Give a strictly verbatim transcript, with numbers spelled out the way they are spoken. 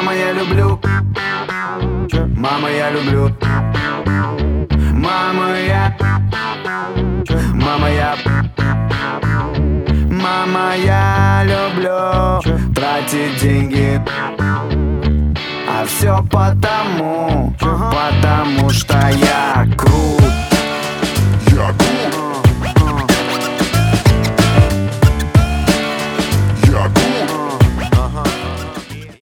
Мама, я люблю. Мама, я люблю. Мама, я. Мама, я. Мама, я люблю тратить деньги. А все потому, потому что